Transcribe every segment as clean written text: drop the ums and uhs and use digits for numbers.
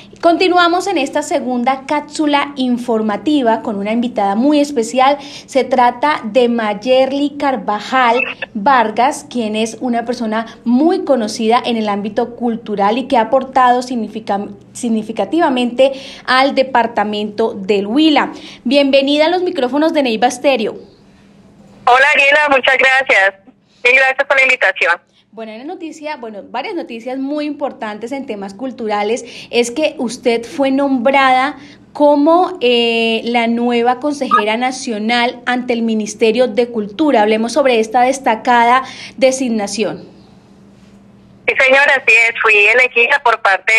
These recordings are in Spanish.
Continuamos en esta segunda cápsula informativa con una invitada muy especial. Se trata de Mayerly Carvajal Vargas, quien es una persona muy conocida en el ámbito cultural y que ha aportado significativamente al departamento del Huila. Bienvenida a los micrófonos de Neiva Estéreo. Hola Ariela, muchas gracias. Y gracias por la invitación. Varias noticias muy importantes en temas culturales es que usted fue nombrada como la nueva consejera nacional ante el Ministerio de Cultura. Hablemos sobre esta destacada designación. Sí, señora, así es. Fui elegida por parte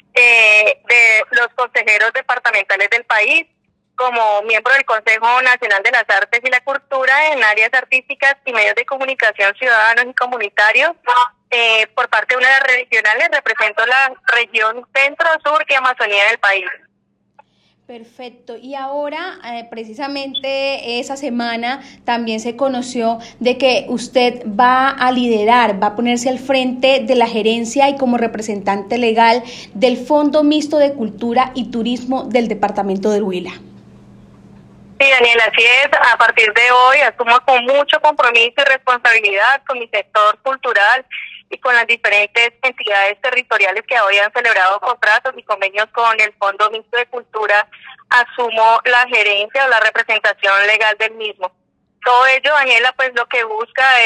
de los consejeros departamentales del país como miembro del Consejo Nacional de las Artes y la Cultura en áreas artísticas y medios de comunicación ciudadanos y comunitarios. Por parte de una de las regionales represento la región centro-sur y Amazonía del país. Perfecto. Y ahora, precisamente esa semana, también se conoció de que usted va a liderar, va a ponerse al frente de la gerencia y como representante legal del Fondo Mixto de Cultura y Turismo del Departamento del Huila. Sí, Daniela, así es. A partir de hoy asumo con mucho compromiso y responsabilidad con mi sector cultural y con las diferentes entidades territoriales que hoy han celebrado contratos y convenios con el Fondo Mixto de Cultura. Asumo la gerencia o la representación legal del mismo. Todo ello, Daniela, pues lo que busca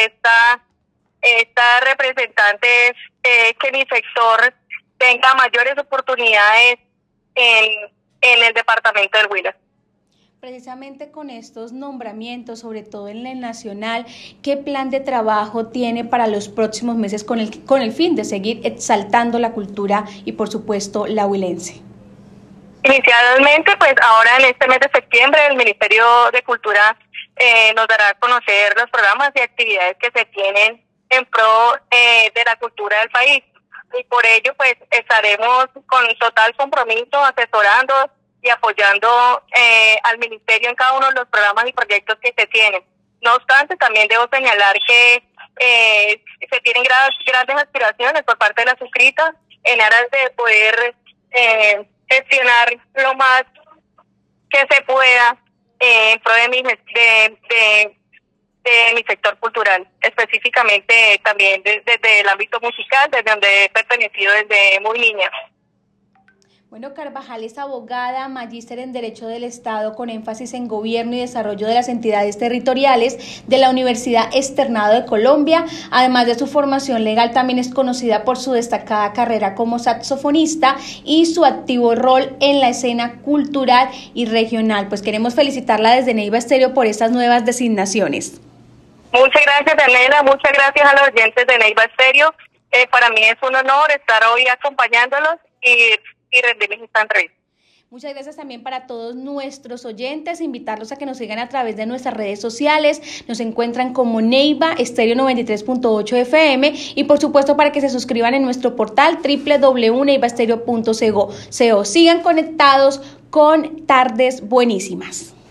esta representante es que mi sector tenga mayores oportunidades en el departamento del Huila. Precisamente con estos nombramientos, sobre todo en el nacional, ¿qué plan de trabajo tiene para los próximos meses con el fin de seguir exaltando la cultura y, por supuesto, la huilense? Inicialmente, pues ahora en este mes de septiembre, el Ministerio de Cultura nos dará a conocer los programas y actividades que se tienen en pro de la cultura del país. Y por ello, pues estaremos con total compromiso asesorando y apoyando al Ministerio en cada uno de los programas y proyectos que se tienen. No obstante, también debo señalar que se tienen grandes aspiraciones por parte de las suscritas en aras de poder gestionar lo más que se pueda en pro de mi sector cultural, específicamente también desde el ámbito musical, desde donde he pertenecido desde muy niña. Bueno, Carvajal es abogada, magíster en Derecho del Estado con énfasis en Gobierno y Desarrollo de las Entidades Territoriales de la Universidad Externado de Colombia. Además de su formación legal, también es conocida por su destacada carrera como saxofonista y su activo rol en la escena cultural y regional. Pues queremos felicitarla desde Neiva Estéreo por estas nuevas designaciones. Muchas gracias, Daniela. Muchas gracias a los oyentes de Neiva Estéreo. Para mí es un honor estar hoy acompañándolos y rendirles esta entrevista. Muchas gracias también para todos nuestros oyentes, invitarlos a que nos sigan a través de nuestras redes sociales, nos encuentran como Neiva Estéreo 93.8 FM y por supuesto para que se suscriban en nuestro portal www.neivaestereo.co. Sigan conectados con Tardes Buenísimas.